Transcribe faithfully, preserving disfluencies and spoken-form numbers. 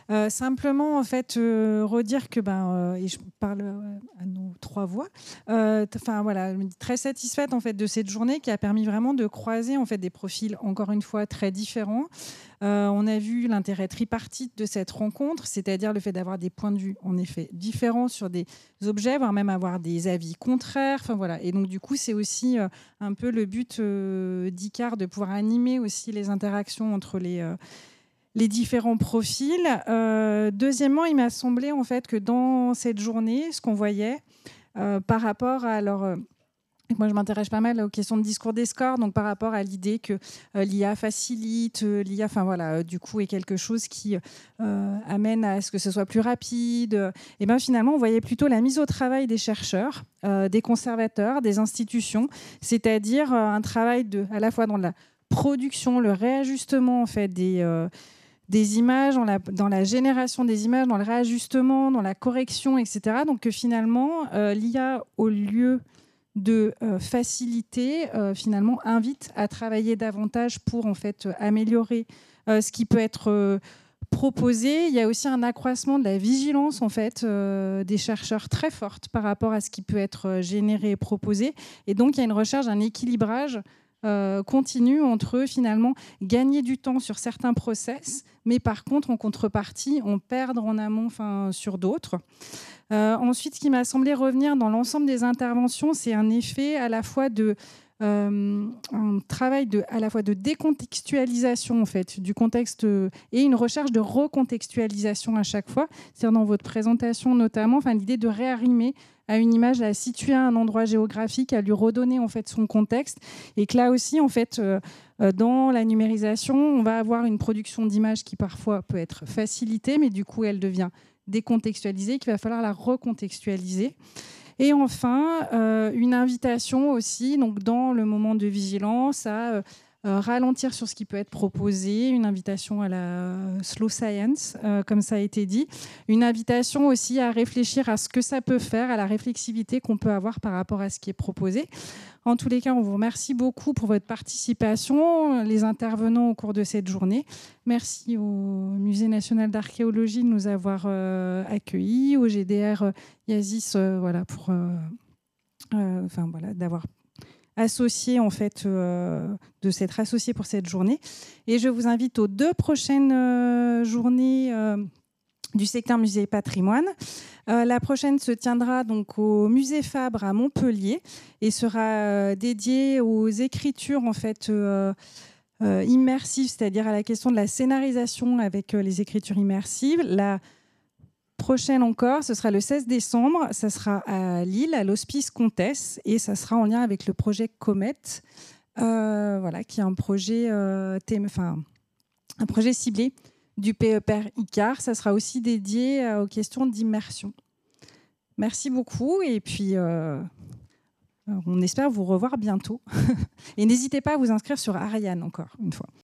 Euh, simplement, en fait, euh, redire que, ben, euh, et je parle euh, à nos trois voix, euh, enfin voilà, très satisfaite en fait de cette journée qui a permis vraiment de croiser en fait des profils encore une fois très différents. Euh, on a vu l'intérêt tripartite de cette rencontre, c'est-à-dire le fait d'avoir des points de vue en effet différents sur des objets, voire même avoir des avis contraires. Enfin voilà. Et donc du coup, c'est aussi euh, un peu le but euh, d'I C A R de pouvoir animer aussi les interactions entre les euh, les différents profils. Euh, deuxièmement, il m'a semblé en fait que dans cette journée, ce qu'on voyait euh, par rapport à leur euh, moi, je m'intéresse pas mal aux questions de discours des scores, donc par rapport à l'idée que euh, l'I A facilite, euh, l'I A, enfin voilà, euh, du coup, est quelque chose qui euh, amène à ce que ce soit plus rapide. Et bien finalement, on voyait plutôt la mise au travail des chercheurs, euh, des conservateurs, des institutions, c'est-à-dire euh, un travail de, à la fois dans la production, le réajustement en fait des euh, des images, dans la, dans la génération des images, dans le réajustement, dans la correction, et cetera. Donc que finalement, euh, l'I A, au lieu de euh, faciliter, euh, finalement, invite à travailler davantage pour en fait, améliorer euh, ce qui peut être euh, proposé. Il y a aussi un accroissement de la vigilance en fait, euh, des chercheurs très forte par rapport à ce qui peut être généré et proposé. Et donc, il y a une recherche d'un équilibrage Euh, continue entre eux, finalement, gagner du temps sur certains process, mais par contre, en contrepartie, on perd en amont enfin, sur d'autres. Euh, ensuite, ce qui m'a semblé revenir dans l'ensemble des interventions, c'est un effet à la fois de euh, un travail de, à la fois de décontextualisation en fait, du contexte euh, et une recherche de recontextualisation à chaque fois. C'est-à-dire dans votre présentation notamment, enfin, l'idée de réarrimer à une image, à la situer à un endroit géographique, à lui redonner en fait son contexte, et que là aussi en fait euh, dans la numérisation, on va avoir une production d'images qui parfois peut être facilitée, mais du coup elle devient décontextualisée, qu'il va falloir la recontextualiser. Et enfin, euh, une invitation aussi, donc dans le moment de vigilance, à euh, ralentir sur ce qui peut être proposé, une invitation à la slow science, euh, comme ça a été dit, une invitation aussi à réfléchir à ce que ça peut faire, à la réflexivité qu'on peut avoir par rapport à ce qui est proposé. En tous les cas, on vous remercie beaucoup pour votre participation, les intervenants au cours de cette journée. Merci au Musée national d'archéologie de nous avoir euh, accueillis, au G D R euh, Yazis euh, voilà, pour, euh, euh, enfin, voilà, d'avoir associé, en fait, euh, de s'être associé pour cette journée. Et je vous invite aux deux prochaines euh, journées euh, du secteur musée et patrimoine. Euh, la prochaine se tiendra donc au musée Fabre à Montpellier et sera euh, dédiée aux écritures en fait euh, euh, immersives, c'est-à-dire à la question de la scénarisation avec euh, les écritures immersives. La prochaine encore, ce sera le seize décembre, ça sera à Lille, à l'Hospice Comtesse, et ça sera en lien avec le projet Comet, euh, voilà, qui est un projet, euh, thème, enfin, un projet ciblé du P E P R I C A R. Ça sera aussi dédié euh, aux questions d'immersion. Merci beaucoup et puis euh, on espère vous revoir bientôt. Et n'hésitez pas à vous inscrire sur Ariane encore une fois.